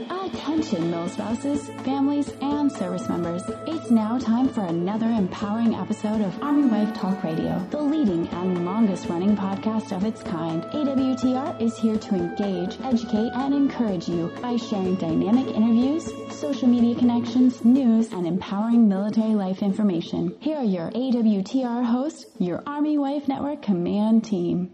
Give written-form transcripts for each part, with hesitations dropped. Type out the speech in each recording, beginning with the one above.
Attention, milspouses, families, and service members. It's now time for another empowering episode of Army Wife Talk Radio, the leading and longest-running podcast of its kind. AWTR is here to engage, educate, and encourage you by sharing dynamic interviews, social media connections, news, and empowering military life information. Here are your AWTR hosts, your Army Wife Network Command Team.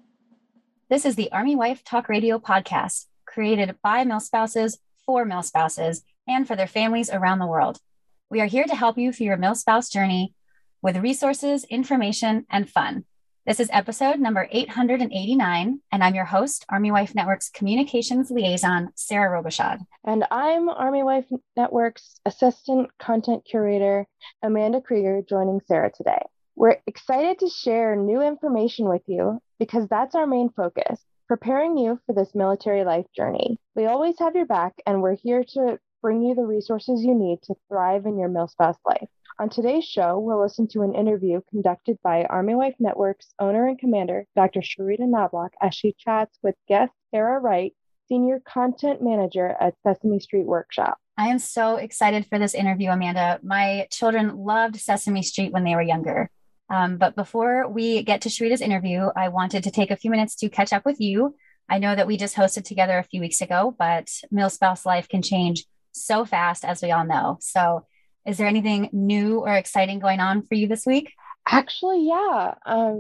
This is the Army Wife Talk Radio podcast, created by milspouses, for milspouses, and for their families around the world. We are here to help you through your milspouse journey with resources, information, and fun. This is episode number 889, and I'm your host, Army Wife Network's Communications Liaison, Sarah Robichaud. And I'm Army Wife Network's Assistant Content Curator, Amanda Krieger, joining Sarah today. We're excited to share new information with you because that's our main focus, preparing you for this military life journey. We always have your back, and we're here to bring you the resources you need to thrive in your milspouse life. On today's show, we'll listen to an interview conducted by Army Wife Network's owner and commander, Dr. Sharita Knobloch, as she chats with guest Sarah Wright, Senior Content Manager at Sesame Street Workshop. I am so excited for this interview, Amanda. My children loved Sesame Street when they were younger. But before we get to Sharita's interview, I wanted to take a few minutes to catch up with you. I know that we just hosted together a few weeks ago, but milspouse life can change so fast, as we all know. So is there anything new or exciting going on for you this week? Actually, yeah.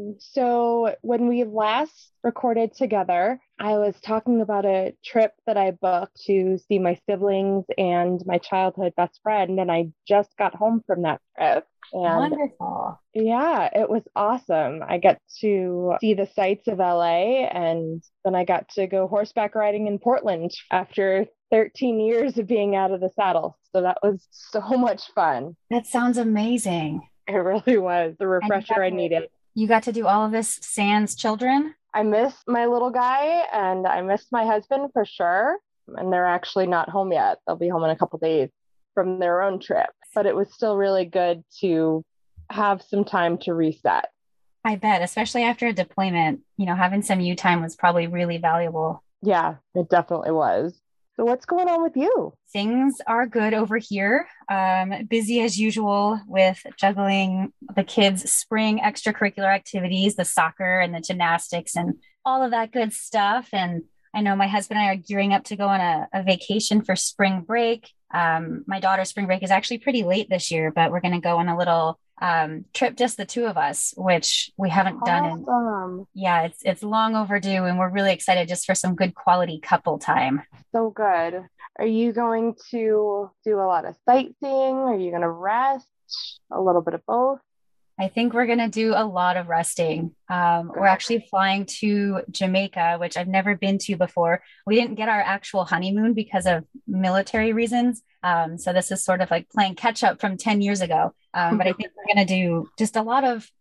So when we last recorded together, I was talking about a trip that I booked to see my siblings and my childhood best friend, and I just got home from that trip. And wonderful. Yeah, it was awesome. I got to see the sights of LA, and then I got to go horseback riding in Portland after 13 years of being out of the saddle. So that was so much fun. That sounds amazing. It really was the refresher I needed. You got to do all of this sans children? I miss my little guy, and I miss my husband for sure. And they're actually not home yet. They'll be home in a couple days from their own trip. But it was still really good to have some time to reset. I bet, especially after a deployment, having some you time was probably really valuable. Yeah, it definitely was. So what's going on with you? Things are good over here. Busy as usual with juggling the kids' spring extracurricular activities, the soccer and the gymnastics and all of that good stuff. And I know my husband and I are gearing up to go on a vacation for spring break. My daughter's spring break is actually pretty late this year, but we're going to go on a little trip, just the two of us, which we haven't done. Yeah, it's long overdue, and we're really excited just for some good quality couple time. So good. Are you going to do a lot of sightseeing? Are you going to rest? A little bit of both? I think we're going to do a lot of resting. We're actually flying to Jamaica, which I've never been to before. We didn't get our actual honeymoon because of military reasons. So this is sort of like playing catch up from 10 years ago. But I think we're going to do just a lot of,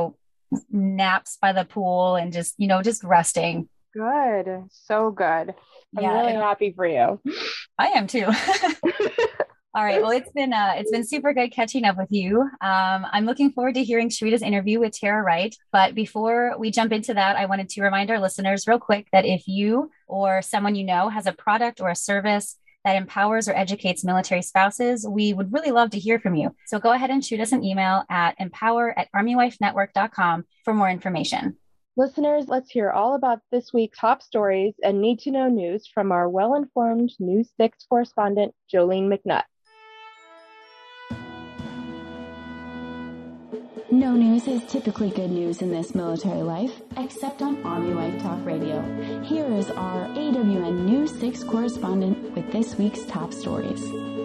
naps by the pool and just resting. Good. So good. I'm really happy for you. I am too. All right. Well, it's been super good catching up with you. I'm looking forward to hearing Sharita's interview with Tara Wright. But before we jump into that, I wanted to remind our listeners real quick that if you or someone you know has a product or a service that empowers or educates military spouses, we would really love to hear from you. So go ahead and shoot us an email at empower@armywifenetwork.com for more information. Listeners, let's hear all about this week's top stories and need-to-know news from our well-informed News 6 correspondent, Jolene McNutt. No news is typically good news in this military life, except on Army Wife Talk Radio. Here is our AWN News 6 correspondent with this week's top stories.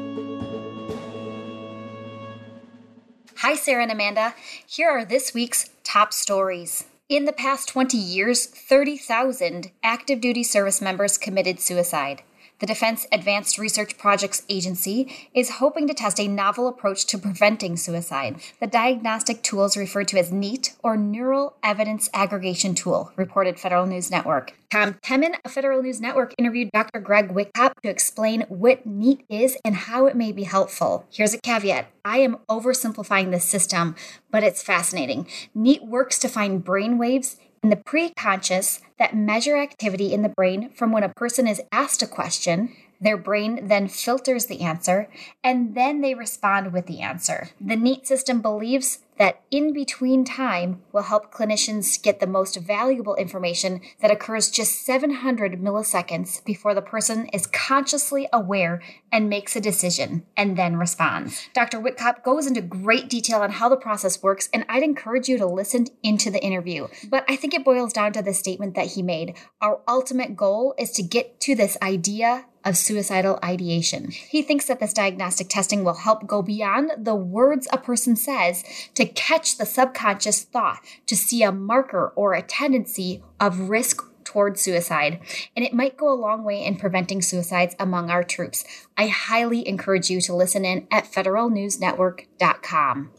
Hi, Sarah and Amanda. Here are this week's top stories. In the past 20 years, 30,000 active duty service members committed suicide. The Defense Advanced Research Projects Agency is hoping to test a novel approach to preventing suicide. The diagnostic tool is referred to as NEAT, or Neural Evidence Aggregation Tool, reported Federal News Network. Tom Temin of Federal News Network interviewed Dr. Greg Wickhop to explain what NEAT is and how it may be helpful. Here's a caveat. I am oversimplifying this system, but it's fascinating. NEAT works to find brain waves in the preconscious that measure activity in the brain from when a person is asked a question Their brain then filters the answer, and then they respond with the answer. The NEAT system believes that in-between time will help clinicians get the most valuable information that occurs just 700 milliseconds before the person is consciously aware and makes a decision, and then responds. Dr. Whitkop goes into great detail on how the process works, and I'd encourage you to listen into the interview. But I think it boils down to the statement that he made. Our ultimate goal is to get to this idea of suicidal ideation. He thinks that this diagnostic testing will help go beyond the words a person says to catch the subconscious thought, to see a marker or a tendency of risk towards suicide, and it might go a long way in preventing suicides among our troops. I highly encourage you to listen in at federalnewsnetwork.com.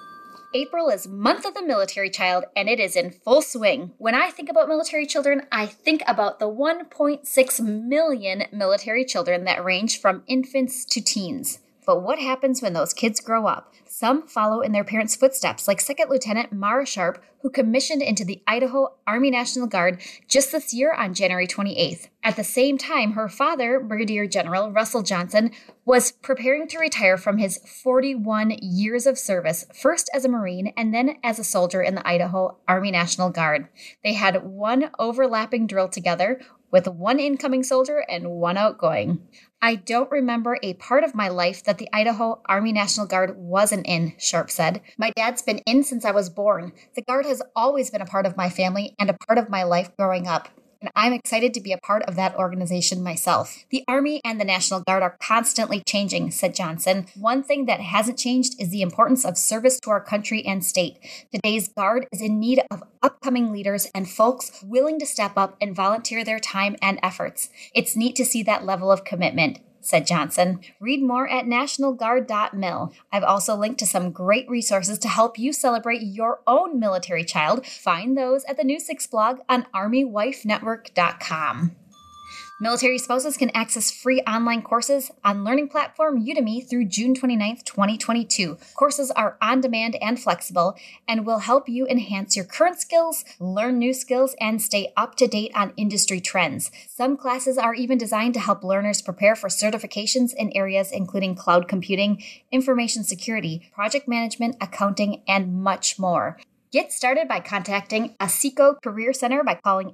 April is Month of the Military Child, and it is in full swing. When I think about military children, I think about the 1.6 million military children that range from infants to teens. But what happens when those kids grow up? Some follow in their parents' footsteps, like Second Lieutenant Mara Sharp, who commissioned into the Idaho Army National Guard just this year on January 28th. At the same time, her father, Brigadier General Russell Johnson, was preparing to retire from his 41 years of service, first as a Marine and then as a soldier in the Idaho Army National Guard. They had one overlapping drill together, with one incoming soldier and one outgoing. I don't remember a part of my life that the Idaho Army National Guard wasn't in, Sharp said. My dad's been in since I was born. The Guard has always been a part of my family and a part of my life growing up. And I'm excited to be a part of that organization myself. The Army and the National Guard are constantly changing, said Johnson. One thing that hasn't changed is the importance of service to our country and state. Today's Guard is in need of upcoming leaders and folks willing to step up and volunteer their time and efforts. It's neat to see that level of commitment, said Johnson. Read more at nationalguard.mil. I've also linked to some great resources to help you celebrate your own military child. Find those at the New Six blog on armywifenetwork.com. Military spouses can access free online courses on learning platform Udemy through June 29th, 2022. Courses are on demand and flexible and will help you enhance your current skills, learn new skills, and stay up to date on industry trends. Some classes are even designed to help learners prepare for certifications in areas including cloud computing, information security, project management, accounting, and much more. Get started by contacting ASECO Career Center by calling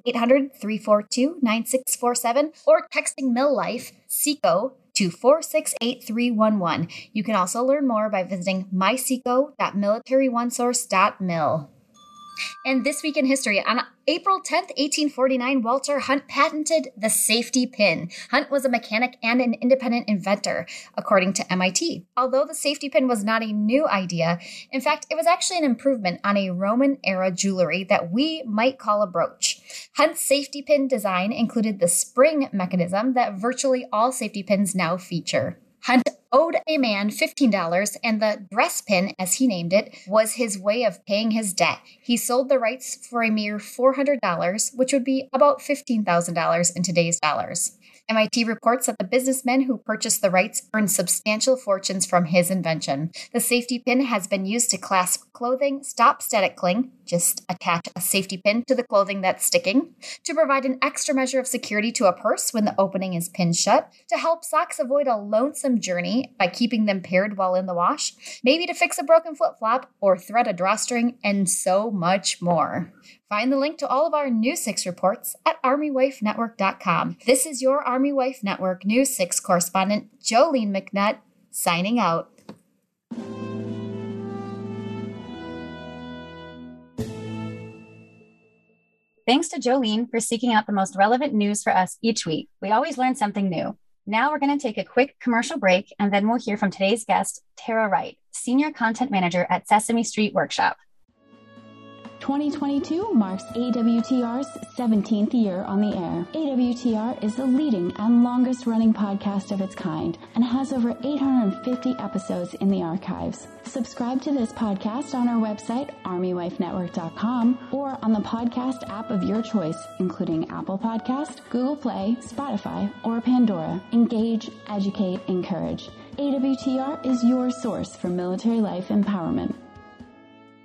800-342-9647 or texting MilLife, SECO, to 468-311. You can also learn more by visiting myseco.militaryOnesource.mil. And this week in history, on April 10th, 1849, Walter Hunt patented the safety pin. Hunt was a mechanic and an independent inventor, according to MIT. Although the safety pin was not a new idea, in fact, it was actually an improvement on a Roman-era jewelry that we might call a brooch. Hunt's safety pin design included the spring mechanism that virtually all safety pins now feature. Hunt owed a man $15, and the dress pin, as he named it, was his way of paying his debt. He sold the rights for a mere $400, which would be about $15,000 in today's dollars. MIT reports that the businessmen who purchased the rights earned substantial fortunes from his invention. The safety pin has been used to clasp clothing, stop static cling, just attach a safety pin to the clothing that's sticking, to provide an extra measure of security to a purse when the opening is pinned shut, to help socks avoid a lonesome journey by keeping them paired while in the wash, maybe to fix a broken flip-flop or thread a drawstring, and so much more. Find the link to all of our News 6 reports at armywifenetwork.com. This is your Army Wife Network News 6 correspondent, Jolene McNutt, signing out. Thanks to Jolene for seeking out the most relevant news for us each week. We always learn something new. Now we're going to take a quick commercial break, and then we'll hear from today's guest, Tara Wright, Senior Content Manager at Sesame Street Workshop. 2022 marks AWTR's 17th year on the air. AWTR is the leading and longest running podcast of its kind and has over 850 episodes in the archives. Subscribe to this podcast on our website, armywifenetwork.com, or on the podcast app of your choice, including Apple Podcast, Google Play, Spotify, or Pandora. Engage, educate, encourage. AWTR is your source for military life empowerment.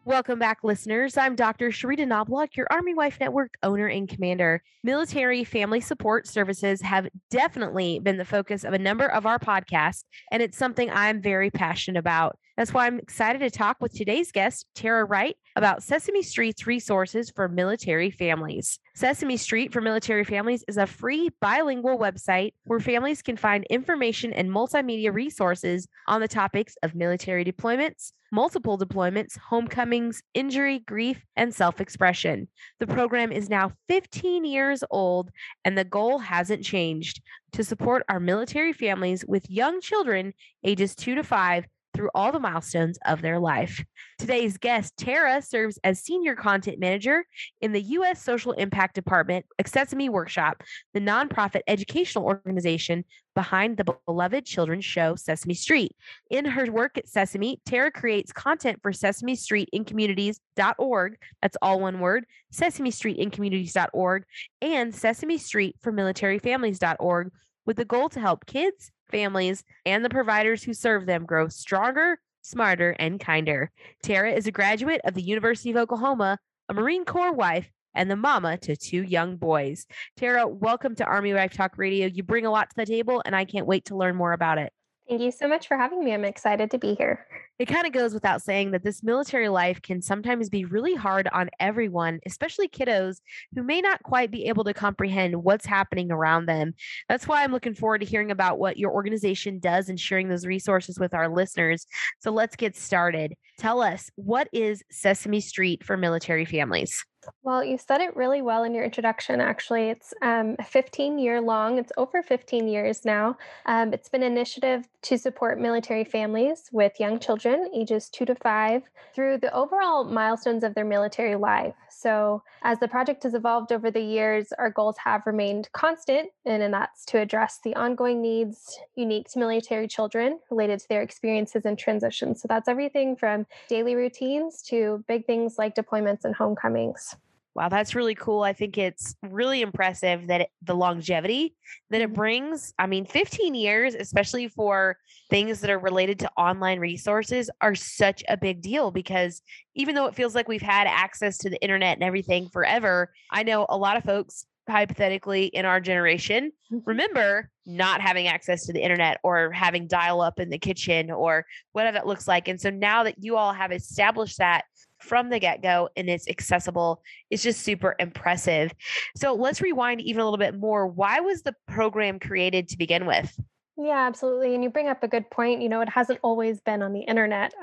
Welcome back, listeners. I'm Dr. Sharita Knobloch, your Army Wife Network owner and commander. Military family support services have definitely been the focus of a number of our podcasts, and it's something I'm very passionate about. That's why I'm excited to talk with today's guest, Tara Wright, about Sesame Street's resources for military families. Sesame Street for Military Families is a free bilingual website where families can find information and multimedia resources on the topics of military deployments, multiple deployments, homecomings, injury, grief, and self-expression. The program is now 15 years old, and the goal hasn't changed: to support our military families with young children ages 2 to 5 through all the milestones of their life. Today's guest, Tara, serves as Senior Content Manager in the U.S. Social Impact Department at Sesame Workshop, the nonprofit educational organization behind the beloved children's show Sesame Street. In her work at Sesame, Tara creates content for Sesame Street in Communities.org, that's all one word, Sesame Street in Communities.org, and Sesame Street for Militaryfamilies.org, with the goal to help kids, families, and the providers who serve them grow stronger, smarter, and kinder. Tara is a graduate of the University of Oklahoma, a Marine Corps wife, and the mama to 2 young boys. Tara, welcome to Army Wife Talk Radio. You bring a lot to the table, and I can't wait to learn more about it. Thank you so much for having me. I'm excited to be here. It kind of goes without saying that this military life can sometimes be really hard on everyone, especially kiddos who may not quite be able to comprehend what's happening around them. That's why I'm looking forward to hearing about what your organization does and sharing those resources with our listeners. So let's get started. Tell us, what is Sesame Street for Military Families? Well, you said it really well in your introduction, actually. It's 15-year long. It's over 15 years now. It's been an initiative to support military families with young children, ages 2 to 5, through the overall milestones of their military life. So as the project has evolved over the years, our goals have remained constant, and that's to address the ongoing needs unique to military children related to their experiences and transitions. So that's everything from daily routines to big things like deployments and homecomings. Wow, that's really cool. I think it's really impressive that the longevity that it brings. I mean, 15 years, especially for things that are related to online resources, are such a big deal, because even though it feels like we've had access to the internet and everything forever, I know a lot of folks, hypothetically in our generation, remember not having access to the internet or having dial up in the kitchen or whatever it looks like. And so now that you all have established that from the get-go and it's accessible, it's just super impressive. So let's rewind even a little bit more. Why was the program created to begin with? Yeah, absolutely. And you bring up a good point. It hasn't always been on the internet.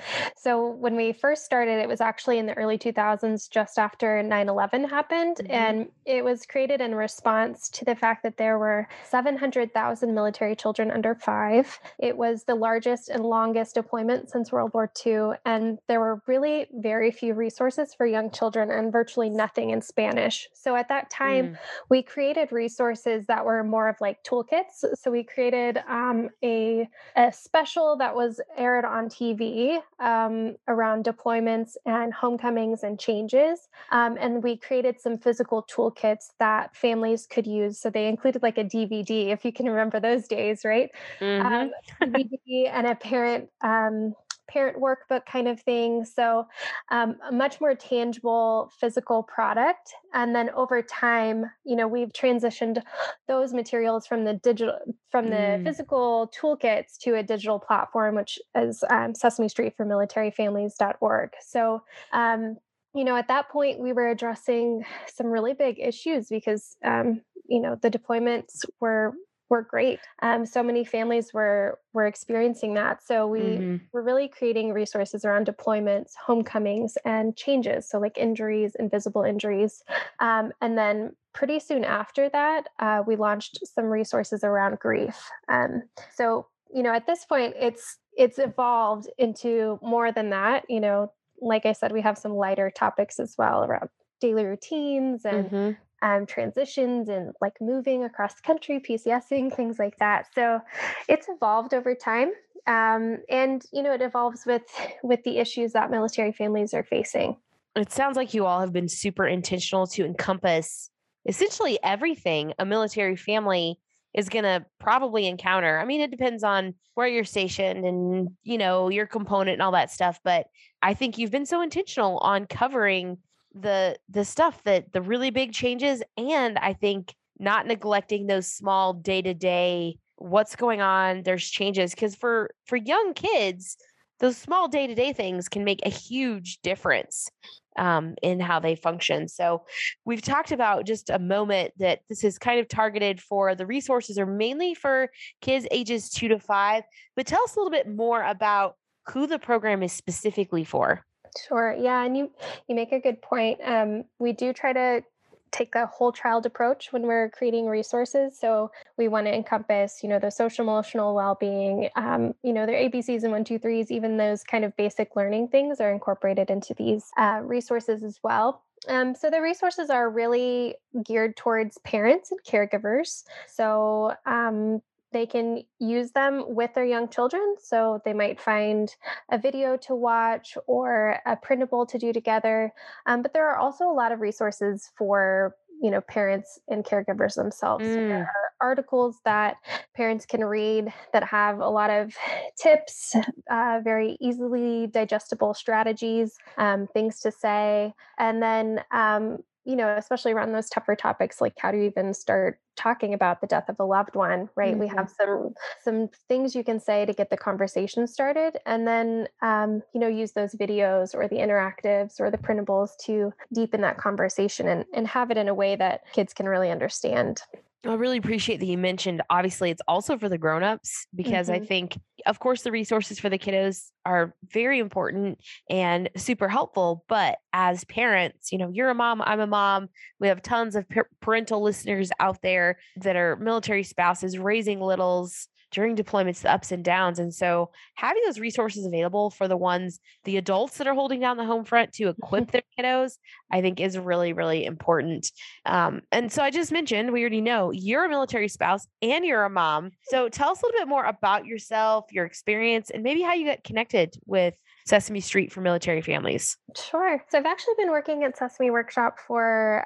So when we first started, it was actually in the early 2000s, just after 9/11 happened. And it was created in response to the fact that there were 700,000 military children under 5. It was the largest and longest deployment since World War II. And there were really very few resources for young children and virtually nothing in Spanish. So at that time, we created resources that were more of like toolkits. So we created a special that was aired on TV around deployments and homecomings and changes. And we created some physical toolkits that families could use. So they included like a DVD, if you can remember those days, right? DVD and a parent workbook kind of thing. So a much more tangible physical product. And then over time, we've transitioned those materials from the physical toolkits to a digital platform, which is Sesame Street for Militaryfamilies.org. So, at that point, we were addressing some really big issues because, the deployments were great. So many families were experiencing that. So we were really creating resources around deployments, homecomings, and changes. So like injuries, invisible injuries. And then pretty soon after that, we launched some resources around grief. So, at this point, it's evolved into more than that. Like I said, we have some lighter topics as well around daily routines and transitions and like moving across the country, PCSing, things like that. So it's evolved over time. And, it evolves with the issues that military families are facing. It sounds like you all have been super intentional to encompass essentially everything a military family is going to probably encounter. I mean, it depends on where you're stationed and, your component and all that stuff. But I think you've been so intentional on covering the stuff, that the really big changes. And I think not neglecting those small day-to-day, what's going on, there's changes. Because for young kids, those small day-to-day things can make a huge difference in how they function. So we've talked about just a moment that this is kind of targeted for, the resources are mainly for kids ages 2 to 5, but tell us a little bit more about who the program is specifically for. Sure. Yeah. And you make a good point. We do try to take a whole child approach when we're creating resources. So we want to encompass, the social emotional well-being, their ABCs and 1, 2, 3s, even those kind of basic learning things are incorporated into these resources as well. So the resources are really geared towards parents and caregivers. So they can use them with their young children. So they might find a video to watch or a printable to do together. But there are also a lot of resources for, parents and caregivers themselves. So there are articles that parents can read that have a lot of tips, very easily digestible strategies, things to say. And then, especially around those tougher topics, like how do you even start talking about the death of a loved one, right? Mm-hmm. We have some things you can say to get the conversation started, and then, use those videos or the interactives or the printables to deepen that conversation and have it in a way that kids can really understand. I really appreciate that you mentioned, obviously, it's also for the grownups, because I think, of course, the resources for the kiddos are very important and super helpful. But as parents, you're a mom, I'm a mom. We have tons of parental listeners out there that are military spouses raising littles during deployments, the ups and downs. And so having those resources available for the adults that are holding down the home front to equip their kiddos, I think is really, really important. And so I just mentioned, we already know you're a military spouse and you're a mom. So tell us a little bit more about yourself, your experience, and maybe how you got connected with Sesame Street for military families. Sure. So I've actually been working at Sesame Workshop for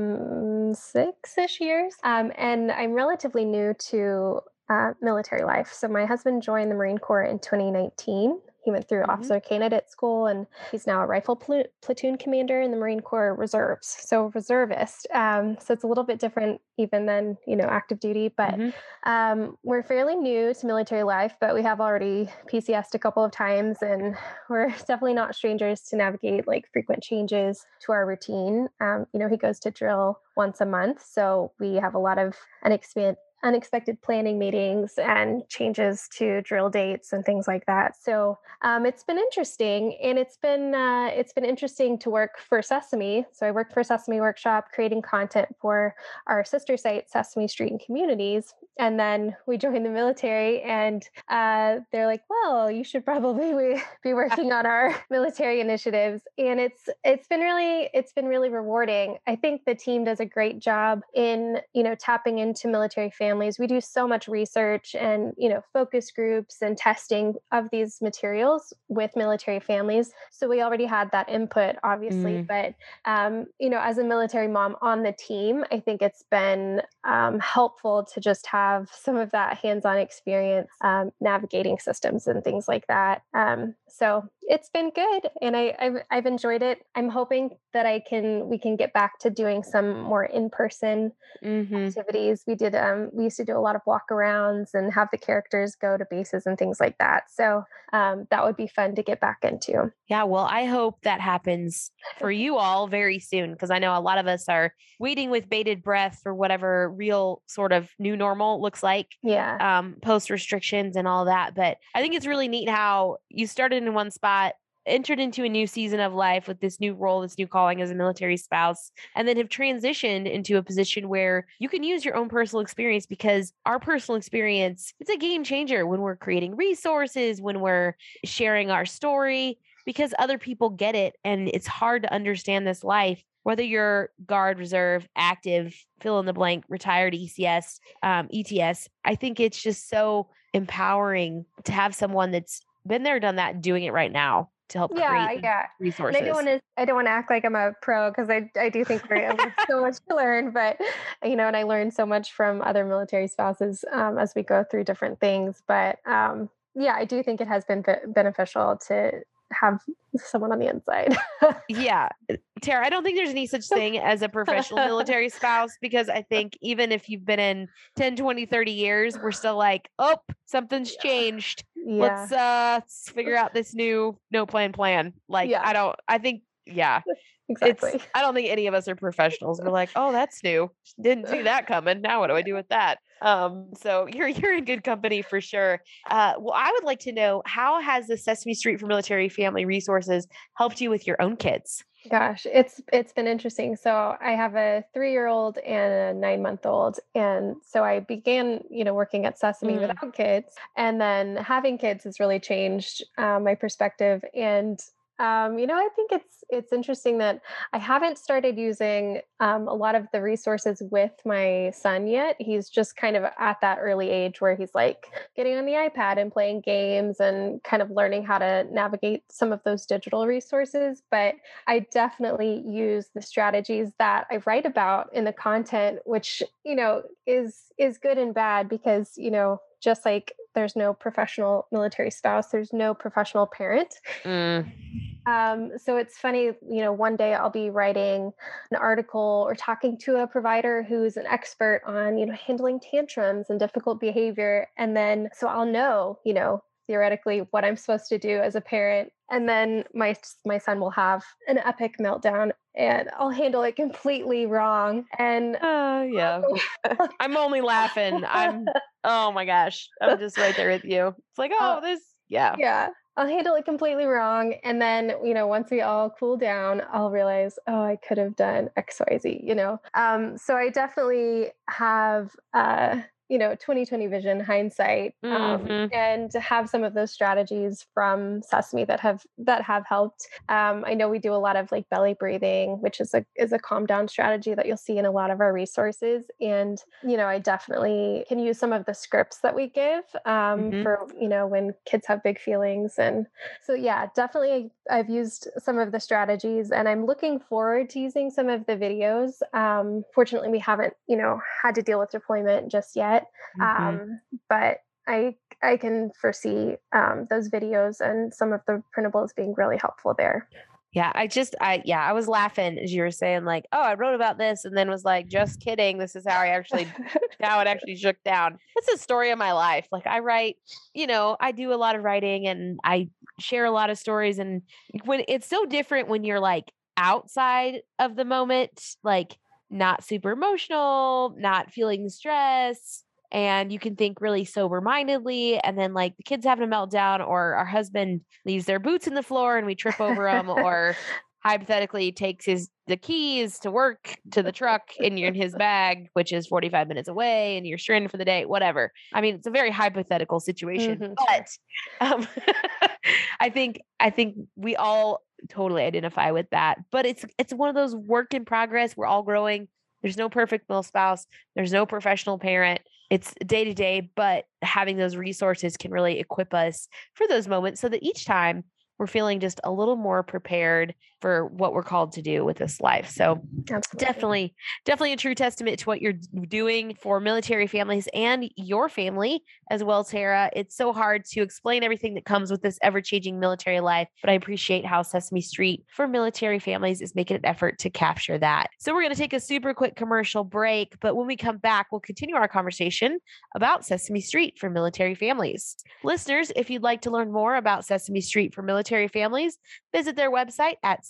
6-ish years. And I'm relatively new to military life. So my husband joined the Marine Corps in 2019. He went through officer candidate school, and he's now a rifle platoon commander in the Marine Corps Reserves. So reservist. So it's a little bit different even than, active duty, but we're fairly new to military life, but we have already PCS'd a couple of times, and we're definitely not strangers to navigate like frequent changes to our routine. He goes to drill once a month. So we have a lot of unexpected planning meetings and changes to drill dates and things like that. So it's been interesting, and it's been interesting to work for Sesame. So I worked for Sesame Workshop, creating content for our sister site, Sesame Street and Communities. And then we joined the military, and they're like, well, you should probably be working on our military initiatives. And it's been really rewarding. I think the team does a great job in, tapping into military families. We do so much research and, focus groups and testing of these materials with military families. So we already had that input, obviously, but, as a military mom on the team, I think it's been helpful to just have some of that hands-on experience navigating systems and things like that. So it's been good, and I've enjoyed it. I'm hoping that we can get back to doing some more in-person activities. We used to do a lot of walk-arounds and have the characters go to bases and things like that. So that would be fun to get back into. Yeah, well, I hope that happens for you all very soon, because I know a lot of us are waiting with bated breath for whatever real sort of new normal looks like. Yeah. Post restrictions and all that. But I think it's really neat how you started in one spot, entered into a new season of life with this new role, this new calling as a military spouse, and then have transitioned into a position where you can use your own personal experience, because our personal experience, it's a game changer when we're creating resources, when we're sharing our story, because other people get it. And it's hard to understand this life, whether you're Guard, Reserve, active, fill in the blank, retired, ECS, ETS. I think it's just so empowering to have someone that's been there, done that, doing it right now. to help create resources. And I don't want to act like I'm a pro, because I do think we have so much to learn, but and I learn so much from other military spouses as we go through different things. But I do think it has been beneficial to have someone on the inside. Yeah. Tara, I don't think there's any such thing as a professional military spouse, because I think even if you've been in 10, 20, 30 years, we're still like, oh, something's changed. Yeah. Let's figure out this new plan. Like, Exactly. I don't think any of us are professionals. We're like, oh, that's new. Didn't see that coming. Now what do I do with that? So you're in good company for sure. Well, I would like to know, how has the Sesame Street for Military Family Resources helped you with your own kids? Gosh, it's been interesting. So I have a 3-year-old and a 9-month-old. And so I began, working at Sesame without kids. And then having kids has really changed my perspective. And I think it's interesting that I haven't started using a lot of the resources with my son yet. He's just kind of at that early age where he's like getting on the iPad and playing games and kind of learning how to navigate some of those digital resources. But I definitely use the strategies that I write about in the content, which, is good and bad, because, just like there's no professional military spouse, there's no professional parent. So it's funny, one day I'll be writing an article or talking to a provider who's an expert on, handling tantrums and difficult behavior. And then, so I'll know, theoretically what I'm supposed to do as a parent. And then my son will have an epic meltdown and I'll handle it completely wrong. And I'm only laughing. Oh my gosh, I'm just right there with you. It's like, I'll handle it completely wrong. And then, once we all cool down, I'll realize, oh, I could have done X, Y, Z, So I definitely have, 2020 vision, hindsight, and to have some of those strategies from Sesame that have helped. I know we do a lot of like belly breathing, which is a calm down strategy that you'll see in a lot of our resources. And, I definitely can use some of the scripts that we give for, when kids have big feelings. And so, definitely I've used some of the strategies, and I'm looking forward to using some of the videos. Fortunately, we haven't, had to deal with deployment just yet. But I can foresee those videos and some of the printables being really helpful there. Yeah, I was laughing as you were saying, like, oh, I wrote about this, and then was like, just kidding. This is how how it actually shook down. It's the story of my life. Like, I write, I do a lot of writing and I share a lot of stories. And when it's so different when you're like outside of the moment, like not super emotional, not feeling stress, and you can think really sober-mindedly, and then like the kids having a meltdown, or our husband leaves their boots in the floor and we trip over them, or hypothetically takes the keys to work to the truck and you're in his bag, which is 45 minutes away, and you're stranded for the day, whatever. I mean, it's a very hypothetical situation, but I think we all totally identify with that. But it's one of those work in progress. We're all growing. There's no perfect mil spouse. There's no professional parent. It's day to day, but having those resources can really equip us for those moments so that each time we're feeling just a little more prepared for what we're called to do with this life. So definitely a true testament to what you're doing for military families and your family as well, Tara. It's so hard to explain everything that comes with this ever-changing military life, but I appreciate how Sesame Street for Military Families is making an effort to capture that. So we're going to take a super quick commercial break, but when we come back, we'll continue our conversation about Sesame Street for Military Families. Listeners, if you'd like to learn more about Sesame Street for Military Families, visit their website at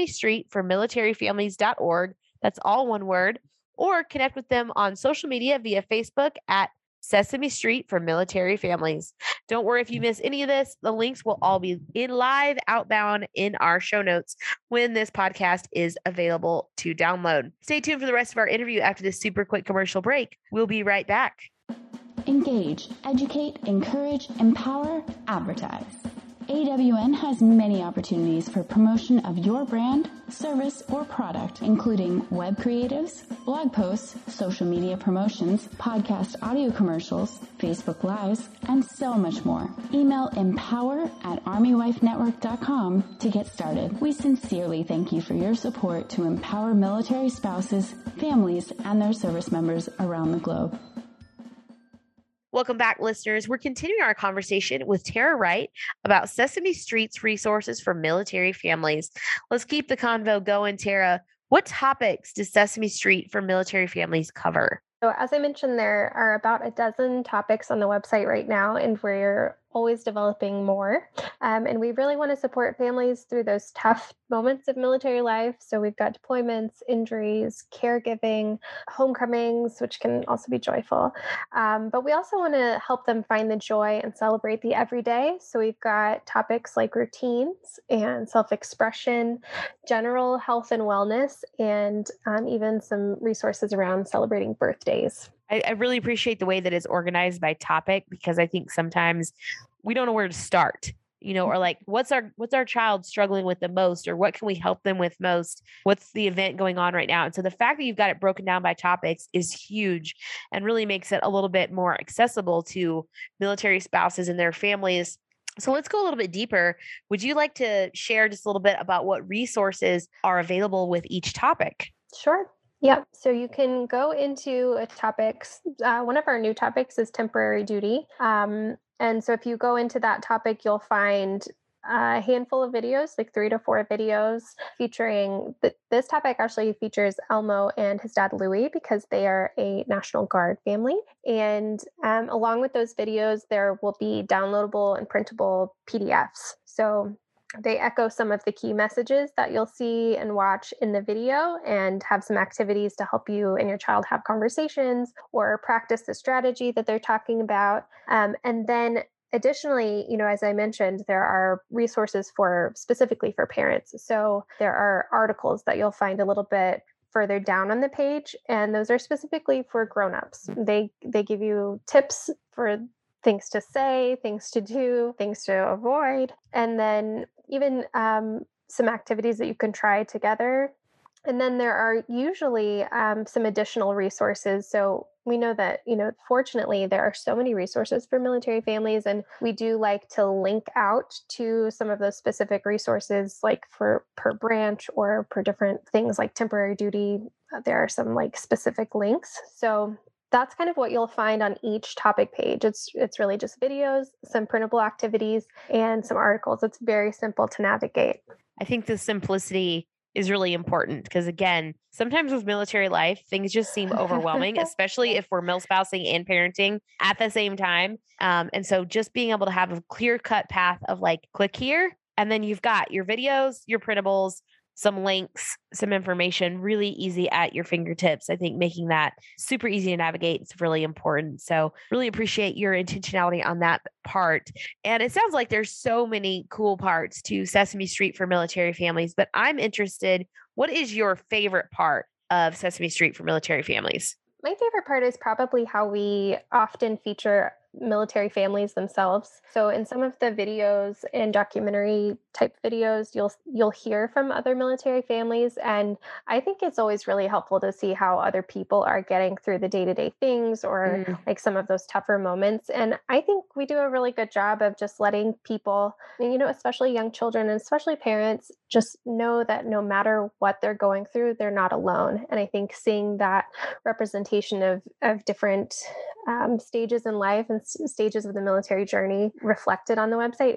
sesamestreetformilitaryfamilies.org. That's all one word. Or connect with them on social media via Facebook at Sesame Street for Military Families. Don't worry if you miss any of this. The links will all be in live outbound in our show notes when this podcast is available to download. Stay tuned for the rest of our interview after this super quick commercial break. We'll be right back. Engage, educate, encourage, empower, advertise. AWN has many opportunities for promotion of your brand, service, or product, including web creatives, blog posts, social media promotions, podcast audio commercials, Facebook Lives, and so much more. Email empower@armywifenetwork.com to get started. We sincerely thank you for your support to empower military spouses, families, and their service members around the globe. Welcome back, listeners. We're continuing our conversation with Tara Wright about Sesame Street's resources for military families. Let's keep the convo going, Tara. What topics does Sesame Street for military families cover? So as I mentioned, there are about a dozen topics on the website right now, and we're always developing more. And we really want to support families through those tough moments of military life. So we've got deployments, injuries, caregiving, homecomings, which can also be joyful. But we also want to help them find the joy and celebrate the everyday. So we've got topics like routines and self-expression, general health and wellness, and even some resources around celebrating birthdays. I really appreciate the way that it's organized by topic, because I think sometimes we don't know where to start, or like, what's our child struggling with the most, or what can we help them with most? What's the event going on right now? And so the fact that you've got it broken down by topics is huge and really makes it a little bit more accessible to military spouses and their families. So let's go a little bit deeper. Would you like to share just a little bit about what resources are available with each topic? Sure. Yeah, so you can go into topics. One of our new topics is temporary duty. And so if you go into that topic, you'll find a handful of videos, like 3 to 4 videos featuring, this topic actually features Elmo and his dad, Louie, because they are a National Guard family. And along with those videos, there will be downloadable and printable PDFs. So they echo some of the key messages that you'll see and watch in the video, and have some activities to help you and your child have conversations or practice the strategy that they're talking about. And then additionally, as I mentioned, there are resources specifically for parents. So there are articles that you'll find a little bit further down on the page, and those are specifically for grown-ups. They give you tips for things to say, things to do, things to avoid, and then even some activities that you can try together. And then there are usually some additional resources. So we know that, fortunately, there are so many resources for military families, and we do like to link out to some of those specific resources, like per branch or per different things like temporary duty. There are some like specific links. So that's kind of what you'll find on each topic page. It's really just videos, some printable activities, and some articles. It's very simple to navigate. I think the simplicity is really important, because again, sometimes with military life, things just seem overwhelming, especially if we're milspousing and parenting at the same time. And so just being able to have a clear-cut path of like, click here, and then you've got your videos, your printables, some links, some information, really easy at your fingertips. I think making that super easy to navigate is really important. So really appreciate your intentionality on that part. And it sounds like there's so many cool parts to Sesame Street for military families, but I'm interested, what is your favorite part of Sesame Street for military families? My favorite part is probably how we often feature military families themselves. So in some of the videos and documentary type videos, you'll hear from other military families, and I think it's always really helpful to see how other people are getting through the day-to-day things, or like some of those tougher moments. And I think we do a really good job of just letting people, especially young children and especially parents, just know that no matter what they're going through, they're not alone. And I think seeing that representation of different stages in life and stages of the military journey reflected on the website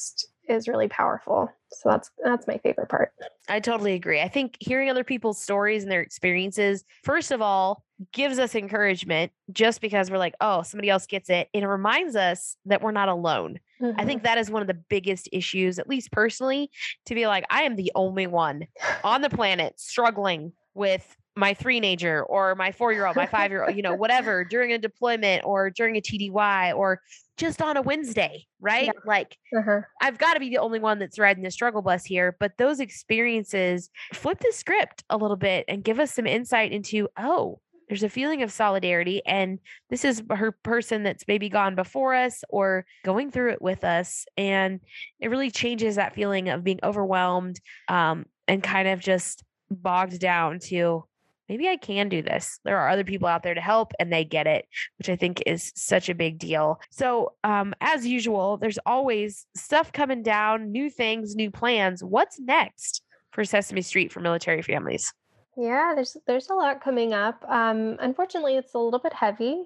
is really powerful. So that's my favorite part. I totally agree. I think hearing other people's stories and their experiences, first of all, gives us encouragement, just because we're like, oh, somebody else gets it. And it reminds us that we're not alone. I think that is one of the biggest issues, at least personally, to be like, I am the only one on the planet struggling with my 3-nager or my 4-year-old, my 5-year-old, whatever, during a deployment or during a TDY or just on a Wednesday, right? Yeah. Like, I've got to be the only one that's riding the struggle bus here. But those experiences flip the script a little bit and give us some insight into, oh, there's a feeling of solidarity. And this is her person that's maybe gone before us or going through it with us. And it really changes that feeling of being overwhelmed and kind of just bogged down to maybe I can do this. There are other people out there to help and they get it, which I think is such a big deal. So as usual, there's always stuff coming down, new things, new plans. What's next for Sesame Street for military families? Yeah, there's a lot coming up. Unfortunately, it's a little bit heavy.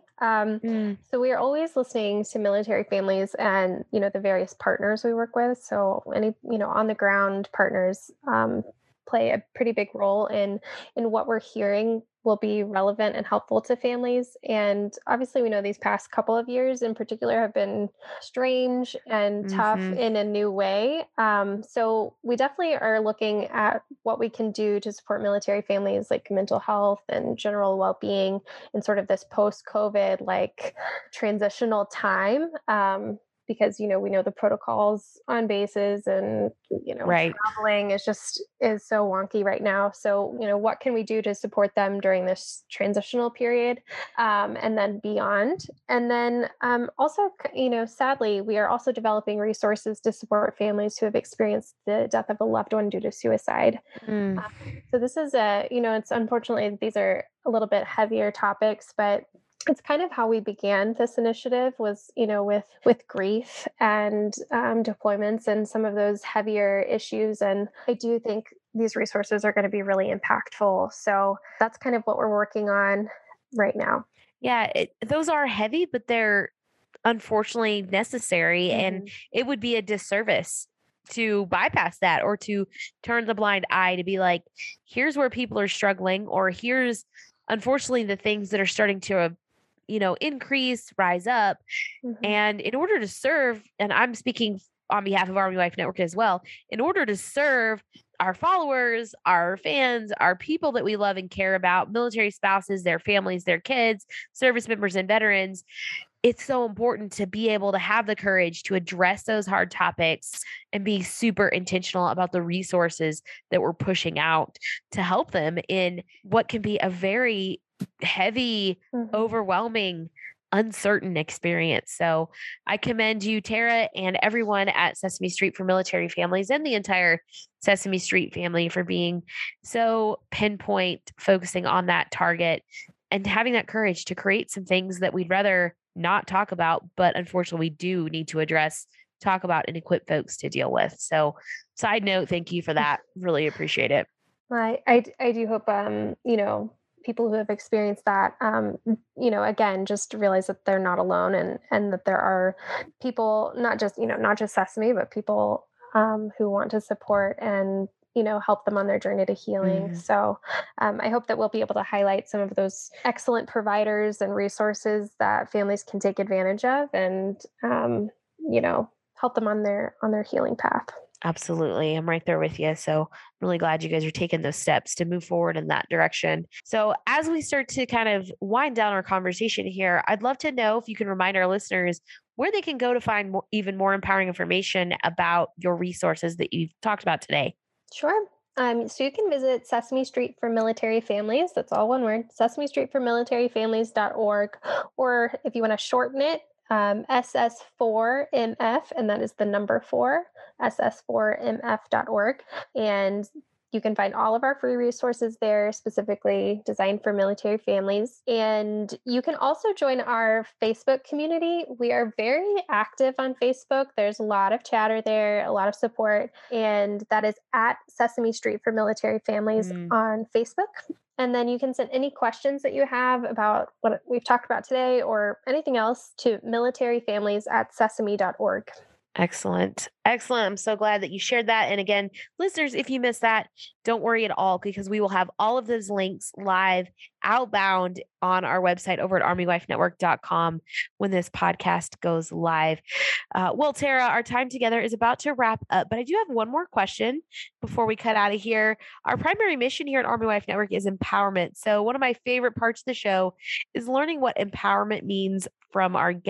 So we are always listening to military families and, the various partners we work with. So any, on the ground partners play a pretty big role in what we're hearing will be relevant and helpful to families. And obviously we know these past couple of years in particular have been strange and tough in a new way. So we definitely are looking at what we can do to support military families, like mental health and general well-being in sort of this post-COVID like transitional time. Because, we know the protocols on bases and, right. traveling is so wonky right now. So, what can we do to support them during this transitional period and then beyond? And then also, sadly, we are also developing resources to support families who have experienced the death of a loved one due to suicide. So this is it's unfortunately, these are a little bit heavier topics, but it's kind of how we began this initiative was, with grief and deployments and some of those heavier issues. And I do think these resources are going to be really impactful. So that's kind of what we're working on right now. Yeah, those are heavy, but they're unfortunately necessary. And it would be a disservice to bypass that or to turn the blind eye to be like, here's where people are struggling, or here's unfortunately the things that are starting to increase, rise up. And in order to serve, and I'm speaking on behalf of Army Wife Network as well, in order to serve our followers, our fans, our people that we love and care about, military spouses, their families, their kids, service members, and veterans, it's so important to be able to have the courage to address those hard topics and be super intentional about the resources that we're pushing out to help them in what can be a very heavy, overwhelming, uncertain experience. So I commend you, Tara, and everyone at Sesame Street for Military Families and the entire Sesame Street family for being so pinpoint, focusing on that target and having that courage to create some things that we'd rather not talk about, but unfortunately we do need to address, talk about, and equip folks to deal with. So side note, thank you for that. Really appreciate it. I do hope, people who have experienced that, again, just realize that they're not alone and that there are people, not just Sesame, but people who want to support and, help them on their journey to healing. So I hope that we'll be able to highlight some of those excellent providers and resources that families can take advantage of and, help them on their healing path. Absolutely. I'm right there with you. So I'm really glad you guys are taking those steps to move forward in that direction. So as we start to kind of wind down our conversation here, I'd love to know if you can remind our listeners where they can go to find even more empowering information about your resources that you've talked about today. Sure. So you can visit Sesame Street for Military Families. That's all one word, Sesame Street for militaryfamilies.org. Or if you want to shorten it, SS4MF, and that is the number 4, ss4mf.org. And you can find all of our free resources there, specifically designed for military families. And you can also join our Facebook community. We are very active on Facebook. There's a lot of chatter there, a lot of support. And that is at Sesame Street for Military Families on Facebook. And then you can send any questions that you have about what we've talked about today or anything else to militaryfamilies@sesame.org. Excellent. Excellent. I'm so glad that you shared that. And again, listeners, if you missed that, don't worry at all, because we will have all of those links live outbound on our website over at armywifenetwork.com when this podcast goes live. Well, Tara, our time together is about to wrap up, but I do have one more question before we cut out of here. Our primary mission here at Army Wife Network is empowerment. So one of my favorite parts of the show is learning what empowerment means from our guests.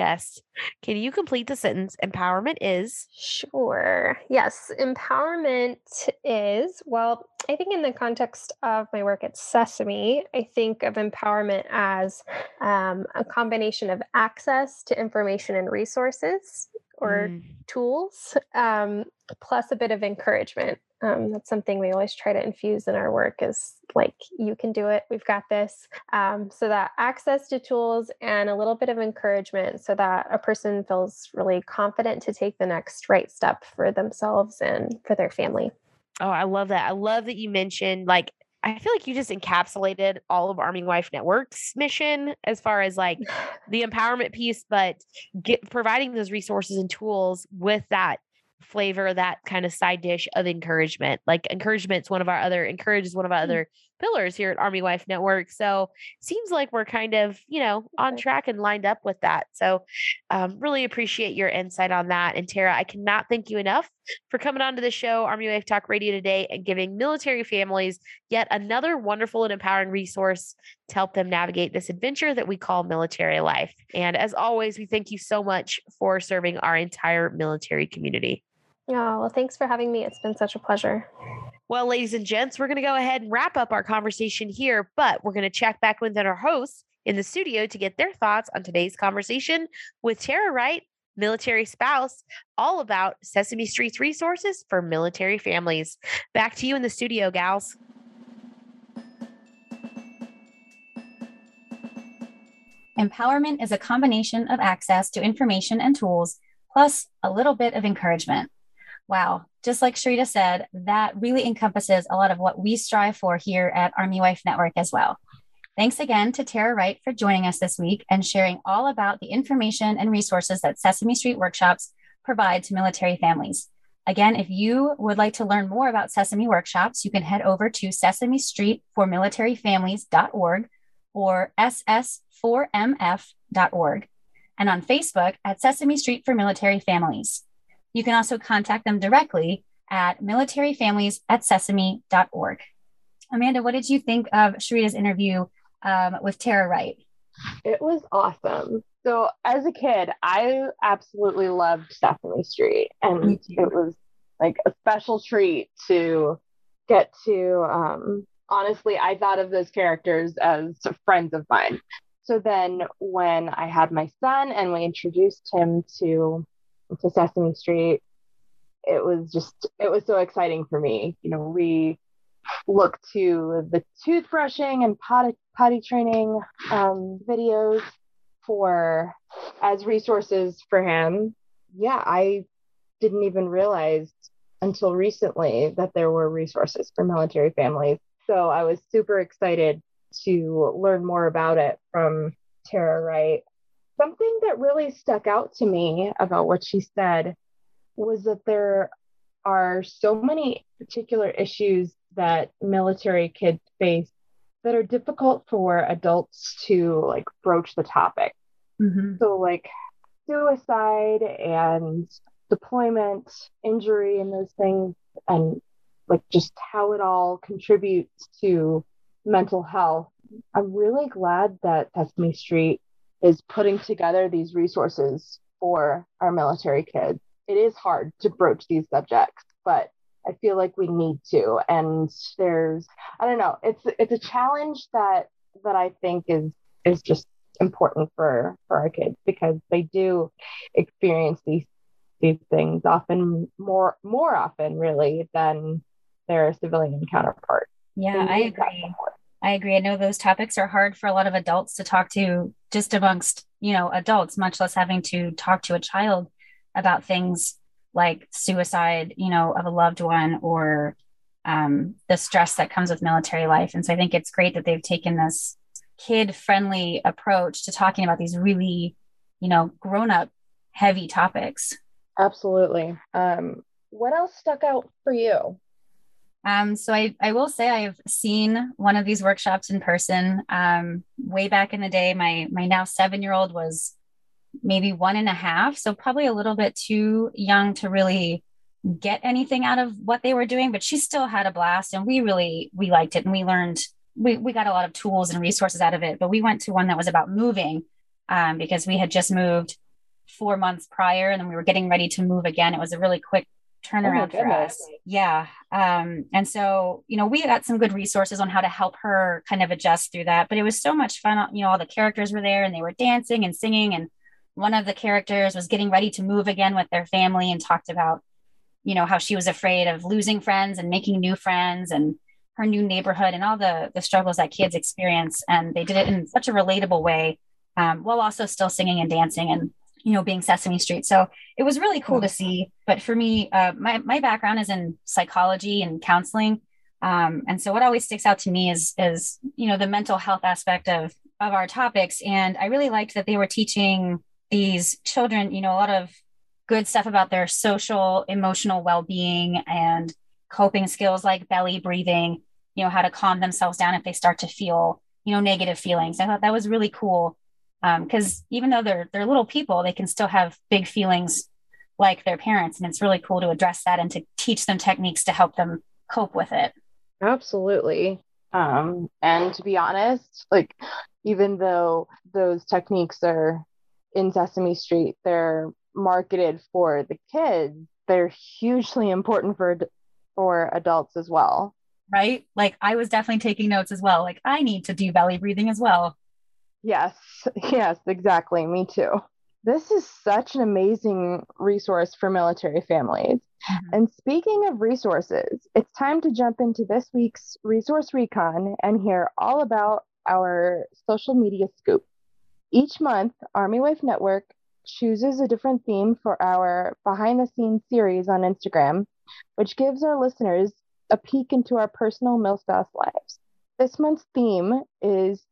Can you complete the sentence? Empowerment is. Sure. Yes. Empowerment is, well, I think in the context of my work at Sesame, I think of empowerment as a combination of access to information and resources or tools, plus a bit of encouragement. That's something we always try to infuse in our work is like, you can do it. We've got this. So that access to tools and a little bit of encouragement so that a person feels really confident to take the next right step for themselves and for their family. Oh, I love that. I love that you mentioned, like, I feel like you just encapsulated all of Army Wife Network's mission as far as like the empowerment piece, but providing those resources and tools with that flavor, that kind of side dish of encouragement. Like encourage is one of our other pillars here at Army Wife Network. So seems like we're kind of, on track and lined up with that. So really appreciate your insight on that. And Tara, I cannot thank you enough for coming on to the show, Army Wife Talk Radio today, and giving military families yet another wonderful and empowering resource to help them navigate this adventure that we call military life. And as always, we thank you so much for serving our entire military community. Oh, well, thanks for having me. It's been such a pleasure. Well, ladies and gents, we're going to go ahead and wrap up our conversation here, but we're going to check back with our hosts in the studio to get their thoughts on today's conversation with Tara Wright, military spouse, all about Sesame Street's resources for military families. Back to you in the studio, gals. Empowerment is a combination of access to information and tools, plus a little bit of encouragement. Wow. Just like Sharita said, that really encompasses a lot of what we strive for here at Army Wife Network as well. Thanks again to Tara Wright for joining us this week and sharing all about the information and resources that Sesame Street Workshops provide to military families. Again, if you would like to learn more about Sesame Workshops, you can head over to sesamestreetformilitaryfamilies.org or ss4mf.org, and on Facebook at Sesame Street for Military Families. You can also contact them directly at militaryfamilies@sesame.org. Amanda, what did you think of Sharita's interview with Tara Wright? It was awesome. So as a kid, I absolutely loved Sesame Street, and it was like a special treat to get to, honestly, I thought of those characters as friends of mine. So then when I had my son and we introduced him to Sesame Street, it was so exciting for me. We look to the toothbrushing and potty training videos as resources for him. Yeah, I didn't even realize until recently that there were resources for military families. So I was super excited to learn more about it from Tara Wright. Something that really stuck out to me about what she said was that there are so many particular issues that military kids face that are difficult for adults to broach the topic. Mm-hmm. So suicide and deployment, injury, and those things, and just how it all contributes to mental health. I'm really glad that Sesame Street is putting together these resources for our military kids. It is hard to broach these subjects, but I feel like we need to. And I don't know, it's a challenge that I think is just important for our kids, because they do experience these things often more often really than their civilian counterparts. Yeah, I agree. I know those topics are hard for a lot of adults to talk to just amongst, adults, much less having to talk to a child about things like suicide, of a loved one, or the stress that comes with military life. And so I think it's great that they've taken this kid-friendly approach to talking about these really, grown-up heavy topics. Absolutely. What else stuck out for you? So I will say I've seen one of these workshops in person way back in the day. My now 7-year-old was maybe 1.5, so probably a little bit too young to really get anything out of what they were doing, but she still had a blast, and we liked it, and we learned, we got a lot of tools and resources out of it. But we went to one that was about moving because we had just moved 4 months prior, and then we were getting ready to move again. It was a really quick turnaround for us. Yeah. And so, we got some good resources on how to help her kind of adjust through that, but it was so much fun. All the characters were there and they were dancing and singing. And one of the characters was getting ready to move again with their family and talked about, how she was afraid of losing friends and making new friends and her new neighborhood and all the struggles that kids experience. And they did it in such a relatable way, while also still singing and dancing and, being Sesame Street. So it was really cool to see. But for me, my background is in psychology and counseling. And so what always sticks out to me is, the mental health aspect of our topics. And I really liked that they were teaching these children, a lot of good stuff about their social, emotional well-being and coping skills like belly breathing, how to calm themselves down if they start to feel, negative feelings. I thought that was really cool. Because even though they're little people, they can still have big feelings like their parents. And it's really cool to address that and to teach them techniques to help them cope with it. Absolutely. And to be honest, like, even though those techniques are in Sesame Street, they're marketed for the kids, they're hugely important for adults as well. Right? Like, I was definitely taking notes as well. Like, I need to do belly breathing as well. Yes, exactly. Me too. This is such an amazing resource for military families. Mm-hmm. And speaking of resources, it's time to jump into this week's Resource Recon and hear all about our social media scoop. Each month, Army Wife Network chooses a different theme for our behind-the-scenes series on Instagram, which gives our listeners a peek into our personal milspouse lives. This month's theme is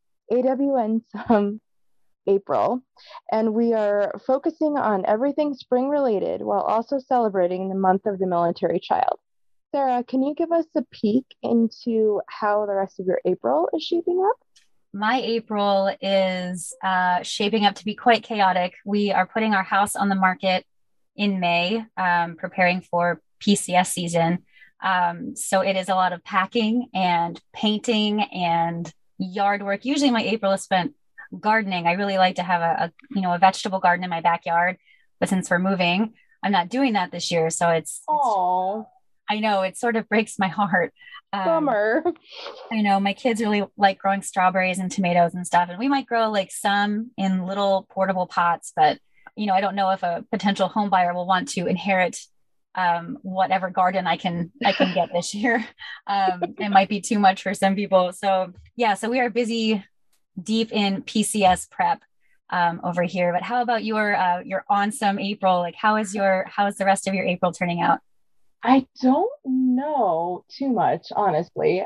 AWN April, and we are focusing on everything spring related while also celebrating the month of the military child. Sarah, can you give us a peek into how the rest of your April is shaping up? My April is shaping up to be quite chaotic. We are putting our house on the market in May, preparing for PCS season. So it is a lot of packing and painting and yard work. Usually my April is spent gardening. I really like to have a vegetable garden in my backyard, but since we're moving, I'm not doing that this year. So it's I know, it sort of breaks my heart. Bummer. I know my kids really like growing strawberries and tomatoes and stuff. And we might grow like some in little portable pots, but I don't know if a potential home buyer will want to inherit whatever garden I can get this year. It might be too much for some people. So so we are busy deep in PCS prep over here. But how about your awesome April? Like, how is the rest of your April turning out? I don't know too much, honestly.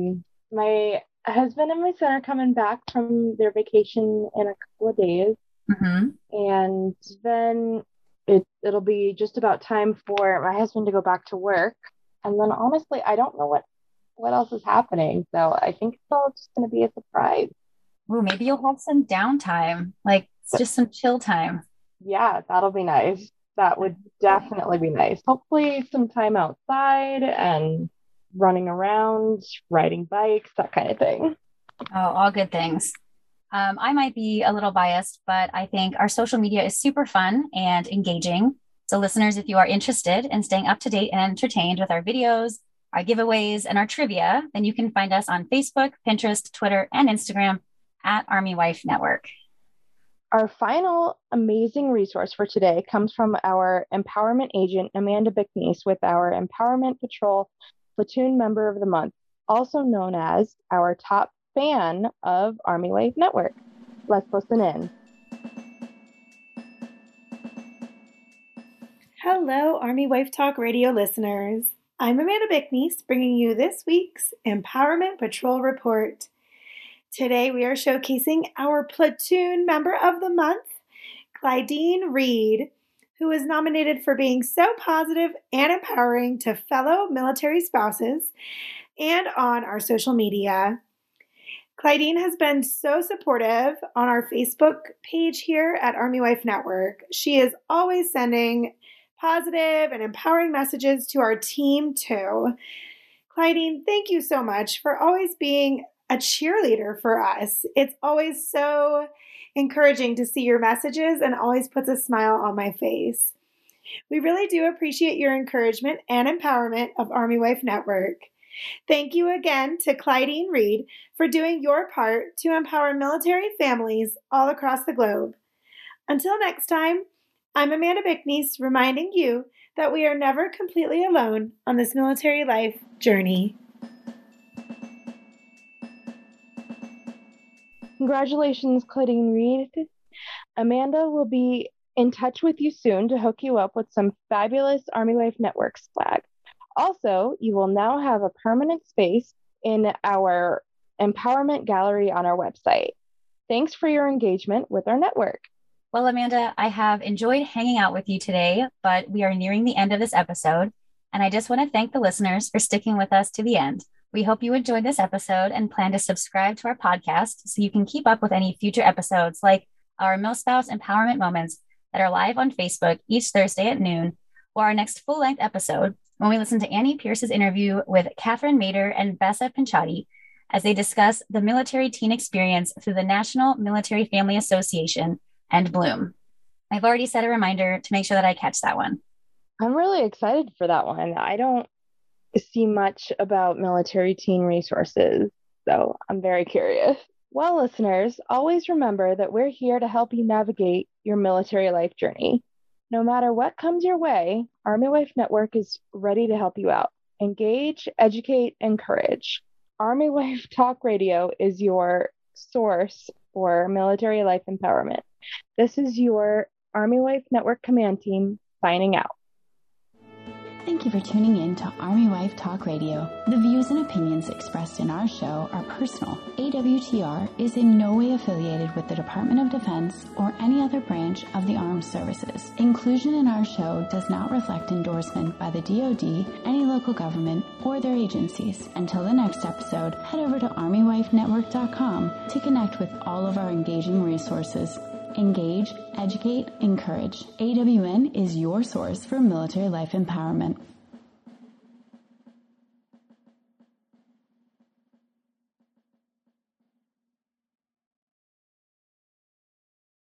My husband and my son are coming back from their vacation in a couple of days. Mm-hmm. And then it'll be just about time for my husband to go back to work. And then honestly, I don't know what else is happening. So I think it's all just going to be a surprise. Ooh, maybe you'll have some downtime, like just some chill time. Yeah, that'll be nice. That would definitely be nice. Hopefully some time outside and running around, riding bikes, that kind of thing. Oh, all good things. I might be a little biased, but I think our social media is super fun and engaging. So listeners, if you are interested in staying up to date and entertained with our videos, our giveaways, and our trivia, then you can find us on Facebook, Pinterest, Twitter, and Instagram at Army Wife Network. Our final amazing resource for today comes from our empowerment agent, Amanda Bickness, with our Empowerment Patrol Platoon Member of the Month, also known as our top fan of Army Wife Network. Let's listen in. Hello, Army Wife Talk Radio listeners. I'm Amanda Bickness, bringing you this week's Empowerment Patrol Report. Today, we are showcasing our Platoon Member of the Month, Clydeen Reed, who was nominated for being so positive and empowering to fellow military spouses and on our social media. Clydeen has been so supportive on our Facebook page here at Army Wife Network. She is always sending positive and empowering messages to our team, too. Clydeen, thank you so much for always being a cheerleader for us. It's always so encouraging to see your messages and always puts a smile on my face. We really do appreciate your encouragement and empowerment of Army Wife Network. Thank you again to Clydeen Reed for doing your part to empower military families all across the globe. Until next time, I'm Amanda Bickness, reminding you that we are never completely alone on this military life journey. Congratulations, Clydeen Reed. Amanda will be in touch with you soon to hook you up with some fabulous Army Wife Network swag. Also, you will now have a permanent space in our empowerment gallery on our website. Thanks for your engagement with our network. Well, Amanda, I have enjoyed hanging out with you today, but we are nearing the end of this episode, and I just want to thank the listeners for sticking with us to the end. We hope you enjoyed this episode and plan to subscribe to our podcast so you can keep up with any future episodes like our MilSpouse Empowerment Moments that are live on Facebook each Thursday at noon, or our next full-length episode when we listen to Annie Pierce's interview with Catherine Mader and Bessa Pinchatti as they discuss the military teen experience through the National Military Family Association and Bloom. I've already set a reminder to make sure that I catch that one. I'm really excited for that one. I don't see much about military teen resources, so I'm very curious. Well, listeners, always remember that we're here to help you navigate your military life journey. No matter what comes your way, Army Wife Network is ready to help you out. Engage, educate, encourage. Army Wife Talk Radio is your source for military life empowerment. This is your Army Wife Network Command Team signing out. Thank you for tuning in to Army Wife Talk Radio. The views and opinions expressed in our show are personal. AWTR is in no way affiliated with the Department of Defense or any other branch of the armed services. Inclusion in our show does not reflect endorsement by the DoD, any local government, or their agencies. Until the next episode, head over to ArmyWifeNetwork.com to connect with all of our engaging resources. Engage, educate, encourage. AWN is your source for military life empowerment.